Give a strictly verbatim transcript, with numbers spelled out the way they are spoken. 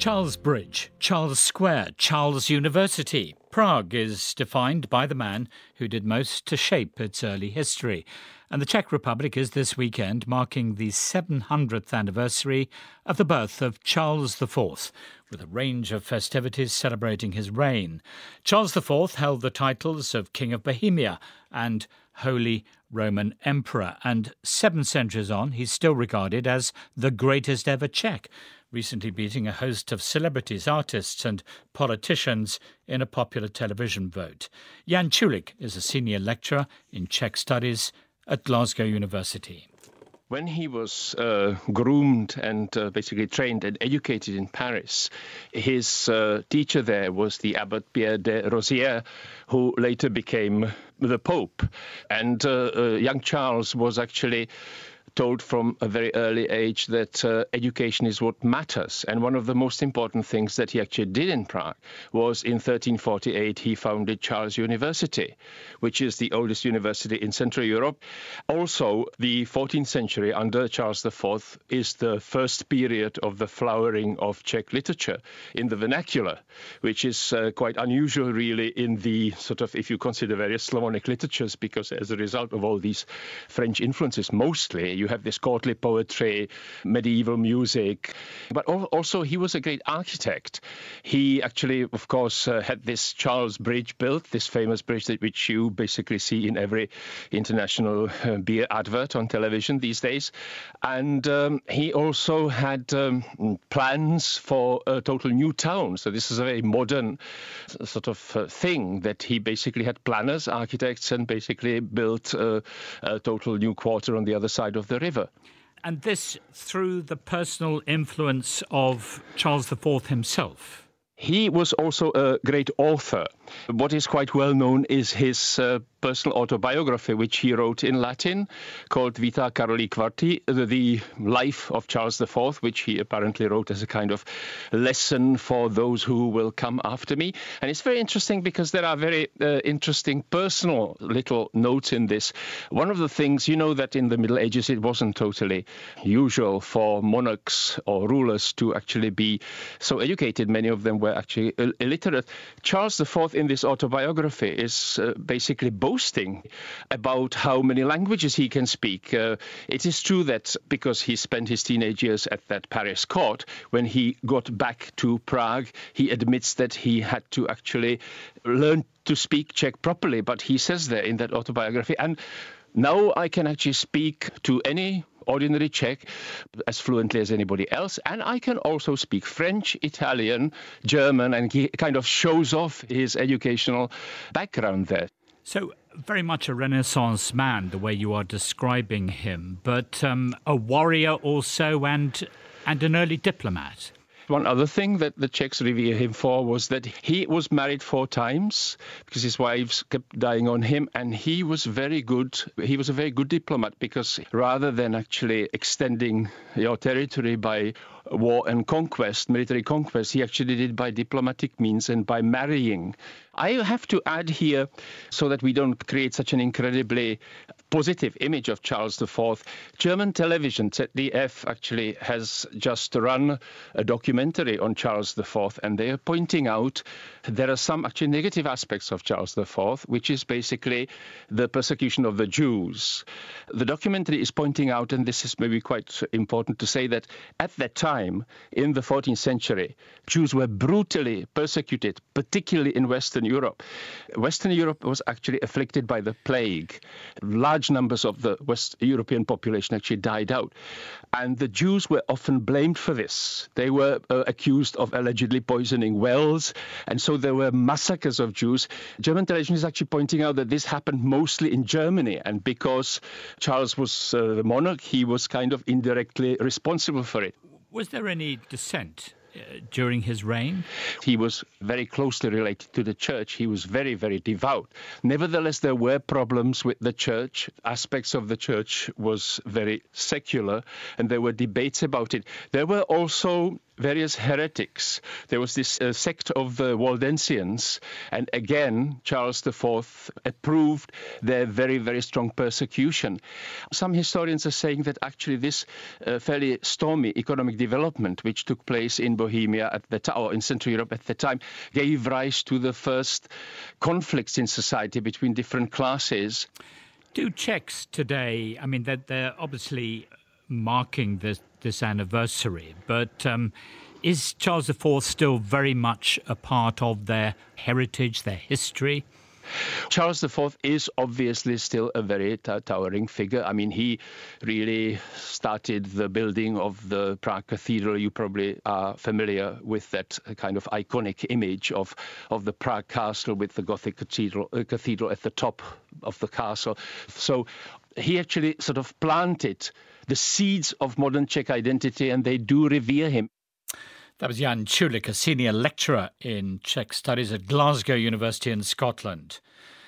Charles Bridge, Charles Square, Charles University. Prague is defined by the man who did most to shape its early history. And the Czech Republic is this weekend marking the seven hundredth anniversary of the birth of Charles the Fourth, with a range of festivities celebrating his reign. Charles the Fourth held the titles of King of Bohemia and Holy Roman Emperor, and seven centuries on, he's still regarded as the greatest ever Czech, recently beating a host of celebrities, artists and politicians in a popular television vote. Jan Čulik is a senior lecturer in Czech studies at Glasgow University. When he was uh, groomed and uh, basically trained and educated in Paris, his uh, teacher there was the abbot Pierre de Rosières, who later became the Pope. And uh, uh, young Charles was actually told from a very early age that uh, education is what matters. And one of the most important things that he actually did in Prague was in thirteen forty-eight he founded Charles University, which is the oldest university in Central Europe. Also, the fourteenth century under Charles the Fourth is the first period of the flowering of Czech literature in the vernacular, which is uh, quite unusual really in the sort of, if you consider various Slavonic literatures, because as a result of all these French influences mostly, you have this courtly poetry, medieval music, but also he was a great architect. He actually, of course, uh, had this Charles Bridge built, this famous bridge that which you basically see in every international uh, beer advert on television these days. And um, he also had um, plans for a total new town. So this is a very modern sort of uh, thing that he basically had planners, architects, and basically built uh, a total new quarter on the other side of the river. And this through the personal influence of Charles the Fourth himself. He was also a great author. What is quite well known is his uh, personal autobiography, which he wrote in Latin, called Vita Caroli Quarti, the life of Charles the Fourth, which he apparently wrote as a kind of lesson for those who will come after me. And it's very interesting because there are very uh, interesting personal little notes in this. One of the things, you know, that in the Middle Ages it wasn't totally usual for monarchs or rulers to actually be so educated. Many of them were actually ill- illiterate. Charles the Fourth in this autobiography is uh, basically boasting about how many languages he can speak. Uh, it is true that because he spent his teenage years at that Paris court, when he got back to Prague, he admits that he had to actually learn to speak Czech properly. But he says there in that autobiography, and now I can actually speak to any ordinary Czech as fluently as anybody else, and I can also speak French, Italian, German, and he kind of shows off his educational background there. So very much a Renaissance man, the way you are describing him, but um, a warrior also and and an early diplomat. One other thing that the Czechs revere him for was that he was married four times because his wives kept dying on him, and he was very good. He was a very good diplomat because rather than actually extending your territory by war and conquest, military conquest, he actually did it by diplomatic means and by marrying. I have to add here, so that we don't create such an incredibly positive image of Charles the Fourth, German television, Z D F, actually has just run a documentary on Charles the Fourth, and they are pointing out there are some actually negative aspects of Charles the Fourth, which is basically the persecution of the Jews. The documentary is pointing out, and this is maybe quite important to say, that at that time, in the fourteenth century, Jews were brutally persecuted, particularly in Western Europe. Western Europe was actually afflicted by the plague. Large numbers of the West European population actually died out. And the Jews were often blamed for this. They were uh, accused of allegedly poisoning wells, and so there were massacres of Jews. German television is actually pointing out that this happened mostly in Germany, and because Charles was uh, the monarch, he was kind of indirectly responsible for it. Was there any dissent uh, during his reign? He was very closely related to the church. He was very, very devout. Nevertheless, there were problems with the church. Aspects of the church was very secular, and there were debates about it. There were also various heretics. There was this uh, sect of the Waldensians, and again, Charles the Fourth approved their very, very strong persecution. Some historians are saying that actually this uh, fairly stormy economic development, which took place in Bohemia at the time, or in Central Europe at the time, gave rise to the first conflicts in society between different classes. Do Czechs today, I mean, they're, they're obviously marking this, this anniversary, but um, is Charles the Fourth still very much a part of their heritage, their history? Charles the Fourth is obviously still a very t- towering figure. I mean, he really started the building of the Prague Cathedral. You probably are familiar with that kind of iconic image of, of the Prague Castle with the Gothic cathedral, uh, cathedral at the top of the castle. So he actually sort of planted the seeds of modern Czech identity, and they do revere him. That was Jan Čulik, a senior lecturer in Czech studies at Glasgow University in Scotland.